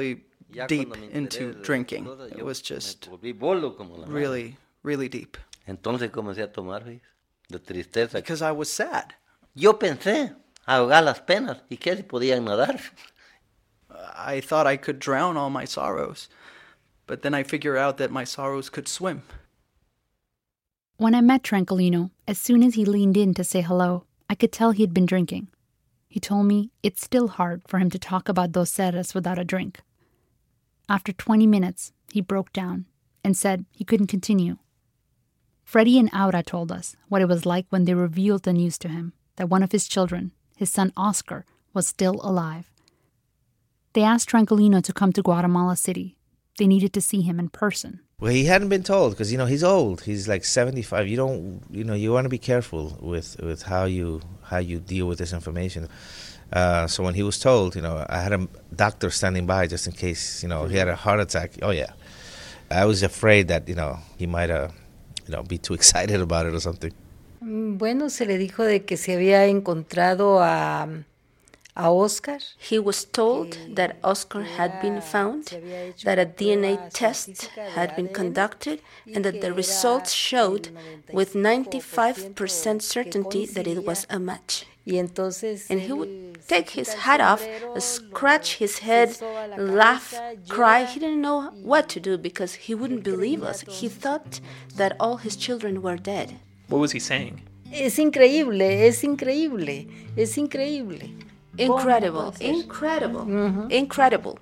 deep into drinking. It was just really, really deep. Entonces comencé a tomar, ¿ves? De tristeza. Because I was sad. Yo pensé ahogar las penas y que si podían nadar. I thought I could drown all my sorrows, but then I figured out that my sorrows could swim. When I met Tranquilino, as soon as he leaned in to say hello, I could tell he had been drinking. He told me it's still hard for him to talk about Dos Serras without a drink. After twenty minutes, he broke down and said he couldn't continue. Freddie and Aura told us what it was like when they revealed the news to him that one of his children, his son Oscar, was still alive. They asked Tranquilino to come to Guatemala City. They needed to see him in person. Well, he hadn't been told because, you know, he's old. He's like seventy-five. You don't, you know, you want to be careful with, with how you how you deal with this information. Uh, so when he was told, you know, I had a doctor standing by just in case, you know, he had a heart attack. Oh, yeah. I was afraid that, you know, he might, uh, you know, be too excited about it or something. Bueno, se le dijo de que se había encontrado a... a Oscar. He was told that Oscar had been found, that a D N A test had been conducted, and that the results showed with ninety-five percent certainty that it was a match. And he would take his hat off, scratch his head, laugh, cry. He didn't know what to do because he wouldn't believe us. He thought that all his children were dead. What was he saying? Es increíble, es increíble, es increíble. Incredible, incredible, mm-hmm. incredible.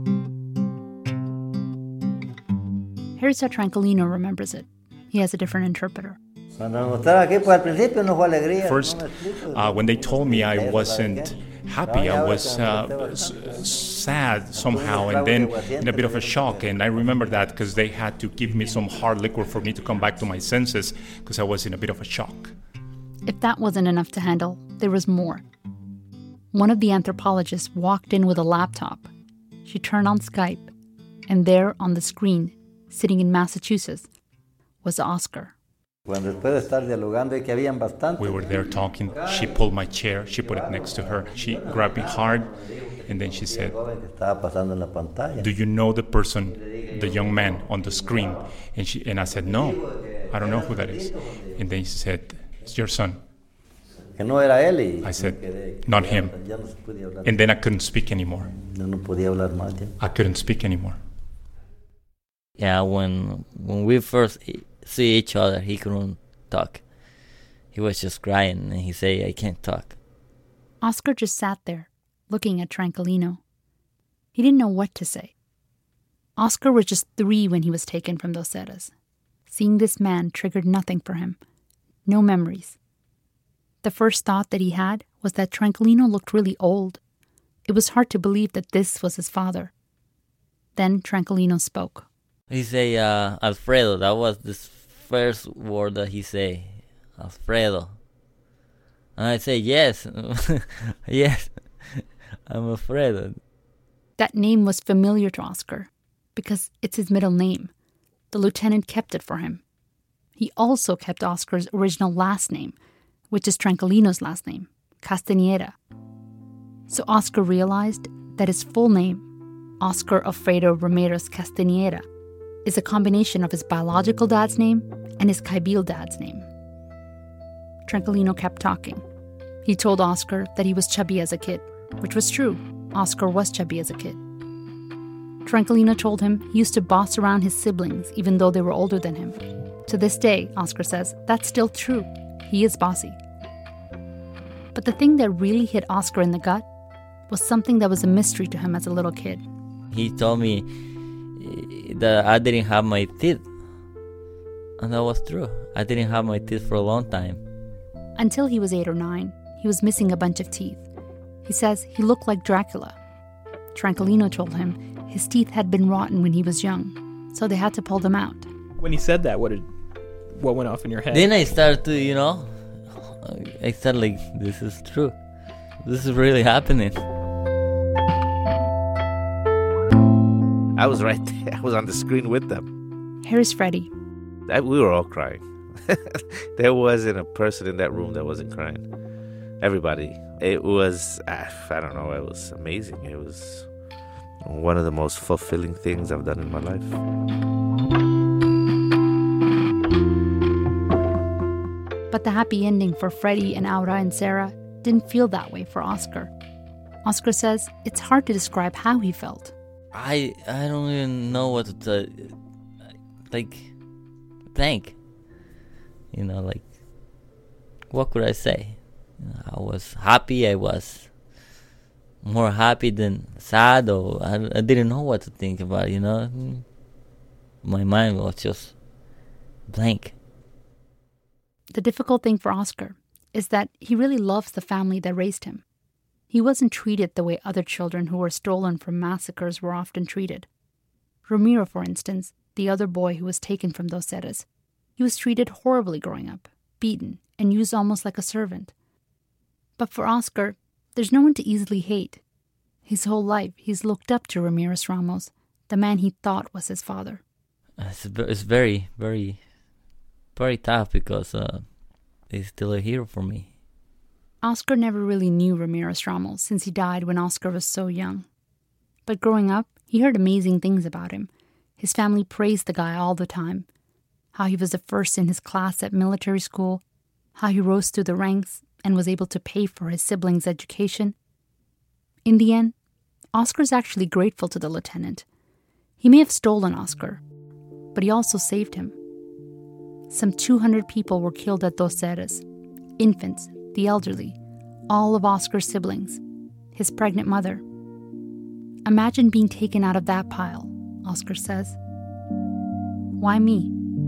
Here's how Tranquilino remembers it. He has a different interpreter. First, uh, when they told me I wasn't happy, I was uh, s- sad somehow, and then in a bit of a shock. And I remember that because they had to give me some hard liquor for me to come back to my senses because I was in a bit of a shock. If that wasn't enough to handle, there was more. One of the anthropologists walked in with a laptop. She turned on Skype, and there on the screen, sitting in Massachusetts, was Oscar. We were there talking. She pulled my chair. She put it next to her. She grabbed me hard, and then she said, "Do you know the person, the young man on the screen?" And she and I said, "No, I don't know who that is." And then she said, "It's your son." I said, "Not him." And then I couldn't speak anymore. I couldn't speak anymore. Yeah, when when we first see each other, he couldn't talk. He was just crying, and he said, "I can't talk." Oscar just sat there, looking at Tranquilino. He didn't know what to say. Oscar was just three when he was taken from Dos Serras. Seeing this man triggered nothing for him. No memories. The first thought that he had was that Tranquilino looked really old. It was hard to believe that this was his father. Then Tranquilino spoke. He said, uh, Alfredo. That was the first word that he said. Alfredo. And I said, yes. yes. I'm Alfredo. That name was familiar to Oscar because it's his middle name. The lieutenant kept it for him. He also kept Oscar's original last name, which is Tranquilino's last name, Castañeda. So Oscar realized that his full name, Oscar Alfredo Ramirez Castañeda, is a combination of his biological dad's name and his Caibil dad's name. Tranquilino kept talking. He told Oscar that he was chubby as a kid, which was true. Oscar was chubby as a kid. Tranquilino told him he used to boss around his siblings even though they were older than him. To this day, Oscar says, that's still true. He is bossy. But the thing that really hit Oscar in the gut was something that was a mystery to him as a little kid. He told me that I didn't have my teeth. And that was true. I didn't have my teeth for a long time. Until he was eight or nine, he was missing a bunch of teeth. He says he looked like Dracula. Tranquilino told him his teeth had been rotten when he was young, so they had to pull them out. When he said that, what did, what went off in your head? Then I started to, you know, I started like, this is true. This is really happening. I was right there. I was on the screen with them. Here's Freddie. I, we were all crying. There wasn't a person in that room that wasn't crying. Everybody. It was, I don't know, it was amazing. It was one of the most fulfilling things I've done in my life. But the happy ending for Freddie and Aura and Sarah didn't feel that way for Oscar. Oscar says it's hard to describe how he felt. I I don't even know what to tell. Like, thank. You know, like, what could I say? You know, I was happy. I was more happy than sad, or I, I didn't know what to think about. You know, my mind was just blank. The difficult thing for Oscar is that he really loves the family that raised him. He wasn't treated the way other children who were stolen from massacres were often treated. Ramiro, for instance, the other boy who was taken from Dos Eres, he was treated horribly growing up, beaten, and used almost like a servant. But for Oscar, there's no one to easily hate. His whole life, he's looked up to Ramirez Ramos, the man he thought was his father. It's, it's very, very, very tough because uh, he's still a hero for me. Oscar never really knew Ramirez Ramos since he died when Oscar was so young. But growing up, he heard amazing things about him. His family praised the guy all the time. How he was the first in his class at military school, how he rose through the ranks and was able to pay for his siblings' education. In the end, Oscar's actually grateful to the lieutenant. He may have stolen Oscar, but he also saved him. Some two hundred people were killed at Dos Eres. Infants, the elderly, all of Oscar's siblings, his pregnant mother. Imagine being taken out of that pile, Oscar says. Why me?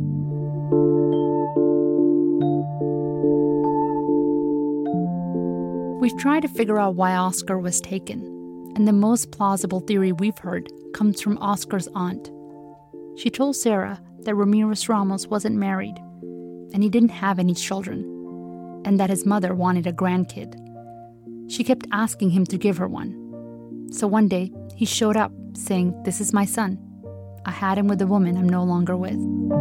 We've tried to figure out why Oscar was taken, and the most plausible theory we've heard comes from Oscar's aunt. She told Sarah that Ramirez Ramos wasn't married, and he didn't have any children, and that his mother wanted a grandkid. She kept asking him to give her one. So one day, he showed up, saying, "This is my son. I had him with a woman I'm no longer with."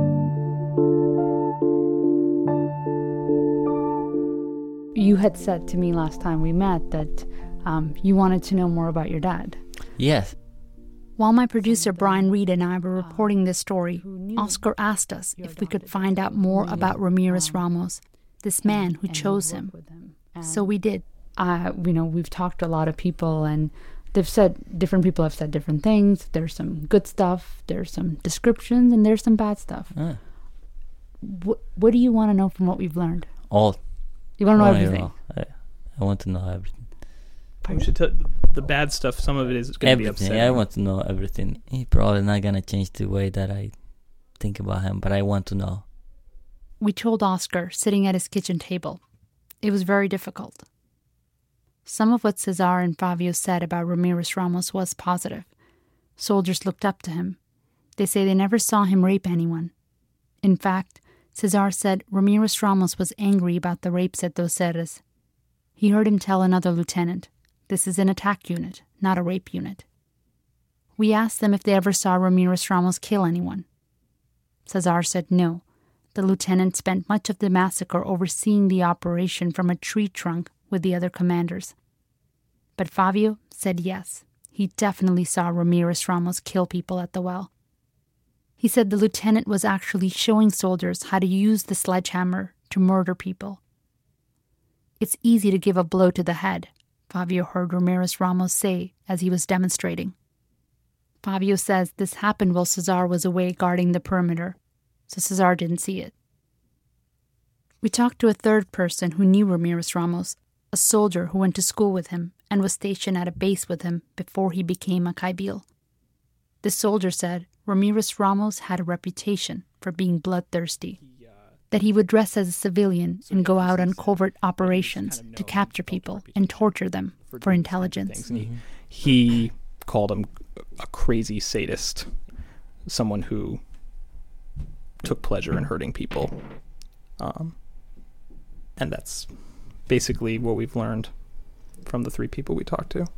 You had said to me last time we met that um, you wanted to know more about your dad. Yes. While my producer Brian Reed and I were reporting this story, Oscar asked us if we could find out more about Ramirez Ramos, this man who chose him. So we did. Uh, you know, we've talked to a lot of people, and they've said, different people have said different things. There's some good stuff, there's some descriptions, and there's some bad stuff. Ah. What, what do you want to know from what we've learned? All. You want to know I everything? Know. I, I want to know everything. We should tell the bad stuff. Some of it is going to be upsetting. I want to know everything. He's probably not going to change the way that I think about him, but I want to know. We told Oscar, sitting at his kitchen table. It was very difficult. Some of what Cesar and Fabio said about Ramirez Ramos was positive. Soldiers looked up to him. They say they never saw him rape anyone. In fact, Cesar said Ramirez Ramos was angry about the rapes at Dos Eres. He heard him tell another lieutenant, "This is an attack unit, not a rape unit." We asked them if they ever saw Ramirez Ramos kill anyone. Cesar said no. The lieutenant spent much of the massacre overseeing the operation from a tree trunk with the other commanders. But Fabio said yes, he definitely saw Ramirez Ramos kill people at the well. He said the lieutenant was actually showing soldiers how to use the sledgehammer to murder people. "It's easy to give a blow to the head," Fabio heard Ramirez Ramos say as he was demonstrating. Fabio says this happened while Cesar was away guarding the perimeter, so Cesar didn't see it. We talked to a third person who knew Ramirez Ramos, a soldier who went to school with him and was stationed at a base with him before he became a Caibil. The soldier said Ramirez Ramos had a reputation for being bloodthirsty, that he would dress as a civilian and go out on covert operations to capture people and torture them for intelligence. He, he called him a crazy sadist, someone who took pleasure in hurting people. Um, and that's basically what we've learned from the three people we talked to.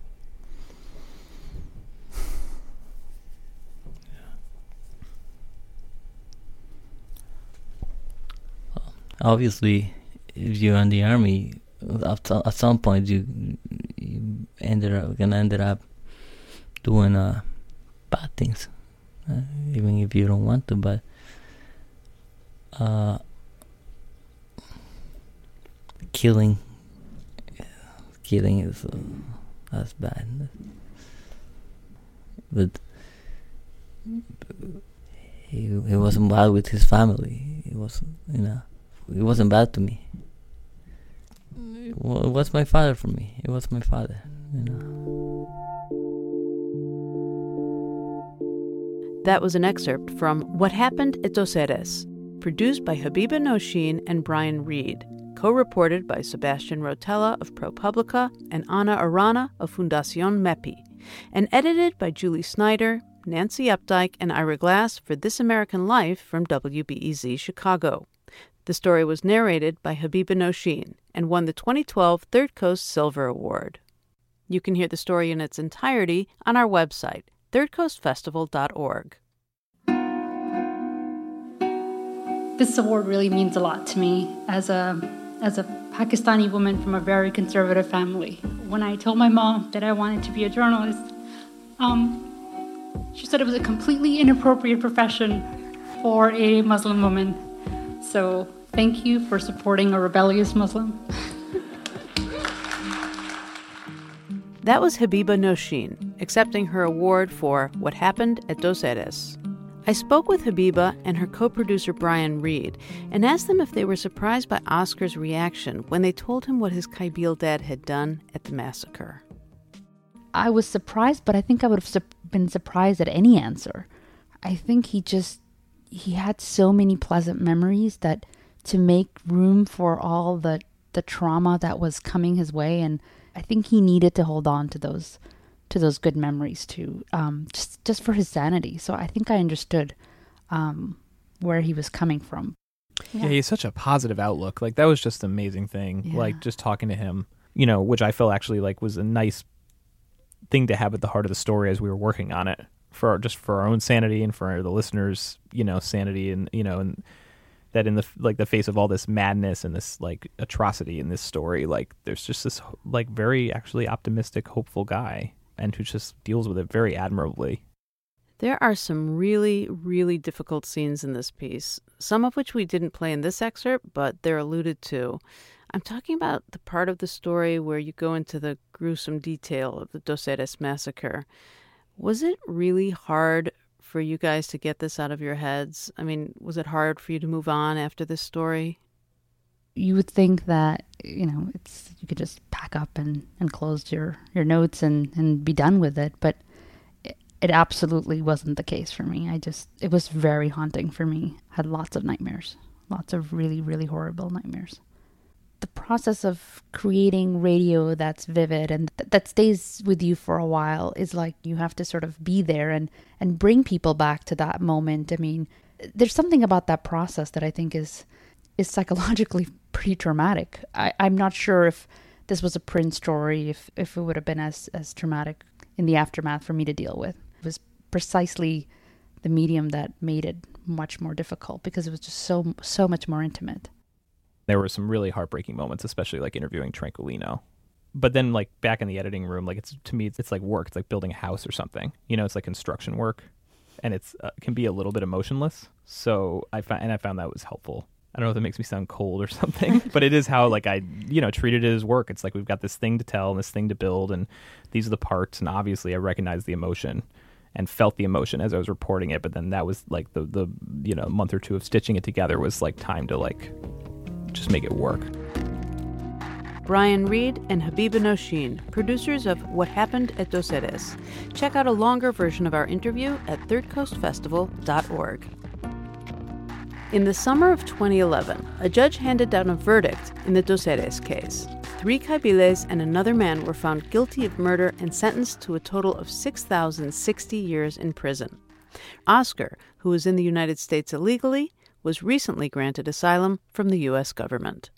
Obviously, if you're in the army, at some point you, you ended up gonna end up doing uh, bad things, uh, even if you don't want to. But uh, killing, killing is uh, that's bad. But he he wasn't bad with his family. It was, you know, it wasn't bad to me. It was my father for me. It was my father, you know. That was an excerpt from What Happened at Dos Eres, produced by Habiba Noshin and Brian Reed, co-reported by Sebastian Rotella of ProPublica and Ana Arana of Fundación MEPI, and edited by Julie Snyder, Nancy Updike, and Ira Glass for This American Life from W B E Z Chicago. The story was narrated by Habiba Noshin and won the twenty twelve Third Coast Silver Award. You can hear the story in its entirety on our website, third coast festival dot org. This award really means a lot to me as a as a Pakistani woman from a very conservative family. When I told my mom that I wanted to be a journalist, um, she said it was a completely inappropriate profession for a Muslim woman. So thank you for supporting a rebellious Muslim. That was Habiba Noshin, accepting her award for What Happened at Dos Eres. I spoke with Habiba and her co-producer Brian Reed and asked them if they were surprised by Oscar's reaction when they told him what his Kabyle dad had done at the massacre. I was surprised, but I think I would have su- been surprised at any answer. I think he just, he had so many pleasant memories that to make room for all the, the trauma that was coming his way, and I think he needed to hold on to those to those good memories too, um, just just for his sanity. So I think I understood um, where he was coming from. Yeah. yeah, he's such a positive outlook. Like, that was just an amazing thing. Yeah. Like, just talking to him, you know, which I felt actually like was a nice thing to have at the heart of the story as we were working on it, for our, just for our own sanity and for the listeners, you know, sanity, and you know, and that in the like the face of all this madness and this like atrocity in this story, like there's just this like very actually optimistic, hopeful guy, and who just deals with it very admirably. There are some really, really difficult scenes in this piece, some of which we didn't play in this excerpt, but they're alluded to. I'm talking about the part of the story where you go into the gruesome detail of the Dos Eres massacre. Was it really hard for you guys to get this out of your heads? I mean, was it hard for you to move on after this story? You would think that, you know, it's you could just pack up and, and close your, your notes and, and be done with it. But it, it absolutely wasn't the case for me. I just, it was very haunting for me. I had lots of nightmares, lots of really, really horrible nightmares. The process of creating radio that's vivid and th- that stays with you for a while is like you have to sort of be there and, and bring people back to that moment. I mean, there's something about that process that I think is is psychologically pretty traumatic. I, I'm not sure if this was a print story, if, if it would have been as, as traumatic in the aftermath for me to deal with. It was precisely the medium that made it much more difficult because it was just so so much more intimate. There were some really heartbreaking moments, especially like interviewing Tranquilino. But then like back in the editing room, like it's to me, it's, it's like work. It's like building a house or something. You know, it's like construction work, and it's uh, can be a little bit emotionless. So I found, and I found that was helpful. I don't know if that makes me sound cold or something, but it is how like I, you know, treated it as work. It's like we've got this thing to tell and this thing to build, and these are the parts. And obviously, I recognized the emotion and felt the emotion as I was reporting it. But then that was like the the you know month or two of stitching it together was like time to like just make it work. Brian Reed and Habiba Noshin, producers of What Happened at Dos Eres. Check out a longer version of our interview at third coast festival dot org. In the summer of twenty eleven, a judge handed down a verdict in the Dos Eres case. Three Kabyles and another man were found guilty of murder and sentenced to a total of six thousand sixty years in prison. Oscar, who was in the United States illegally, was recently granted asylum from the U S government.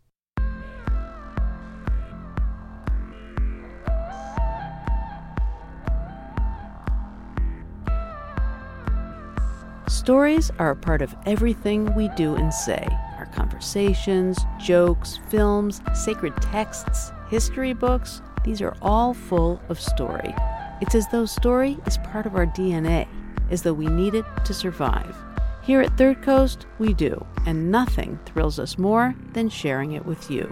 Stories are a part of everything we do and say. Our conversations, jokes, films, sacred texts, history books, these are all full of story. It's as though story is part of our D N A, as though we need it to survive. Here at Third Coast, we do, and nothing thrills us more than sharing it with you.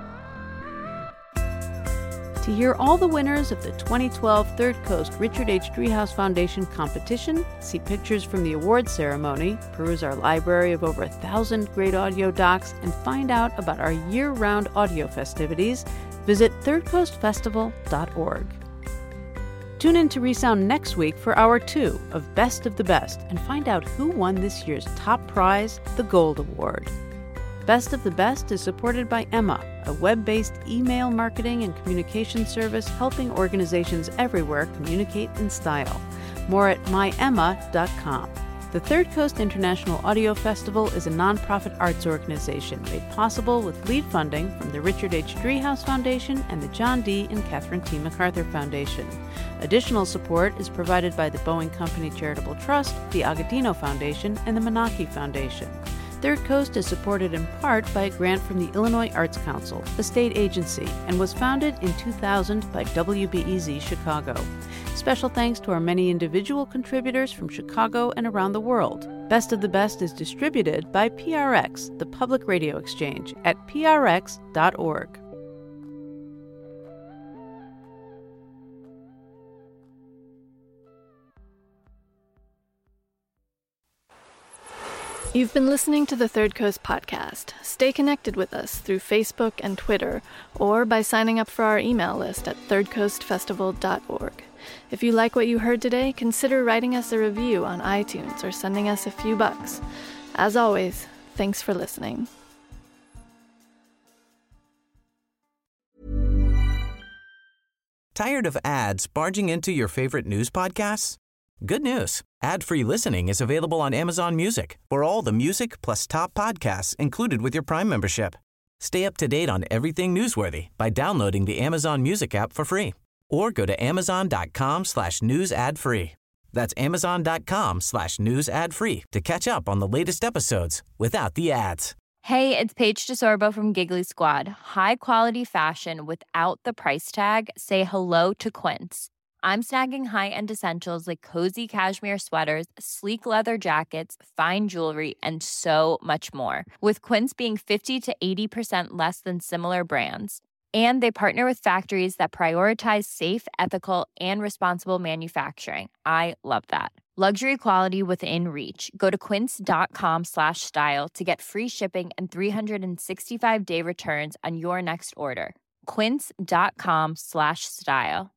To hear all the winners of the twenty twelve Third Coast Richard H. Driehaus Foundation competition, see pictures from the awards ceremony, peruse our library of over a thousand great audio docs, and find out about our year-round audio festivities, visit third coast festival dot org. Tune in to Resound next week for Hour two of Best of the Best and find out who won this year's top prize, the Gold Award. Best of the Best is supported by Emma, a web-based email marketing and communication service helping organizations everywhere communicate in style. More at my emma dot com. The Third Coast International Audio Festival is a nonprofit arts organization made possible with lead funding from the Richard H. Driehaus Foundation and the John D. and Catherine T. MacArthur Foundation. Additional support is provided by the Boeing Company Charitable Trust, the Agudino Foundation, and the Menaki Foundation. Third Coast is supported in part by a grant from the Illinois Arts Council, a state agency, and was founded in two thousand by W B E Z Chicago. Special thanks to our many individual contributors from Chicago and around the world. Best of the Best is distributed by P R X, the Public Radio Exchange, at p r x dot org. You've been listening to the Third Coast podcast. Stay connected with us through Facebook and Twitter, or by signing up for our email list at third coast festival dot org. If you like what you heard today, consider writing us a review on iTunes or sending us a few bucks. As always, thanks for listening. Tired of ads barging into your favorite news podcasts? Good news. Ad-free listening is available on Amazon Music for all the music plus top podcasts included with your Prime membership. Stay up to date on everything newsworthy by downloading the Amazon Music app for free or go to amazon.com slash news ad free. That's amazon.com slash news ad free to catch up on the latest episodes without the ads. Hey, it's Paige DeSorbo from Giggly Squad. High quality fashion without the price tag. Say hello to Quince. I'm snagging high-end essentials like cozy cashmere sweaters, sleek leather jackets, fine jewelry, and so much more. With Quince being fifty to eighty percent less than similar brands. And they partner with factories that prioritize safe, ethical, and responsible manufacturing. I love that. Luxury quality within reach. Go to quince.com slash style to get free shipping and three sixty-five day returns on your next order. Quince.com slash style.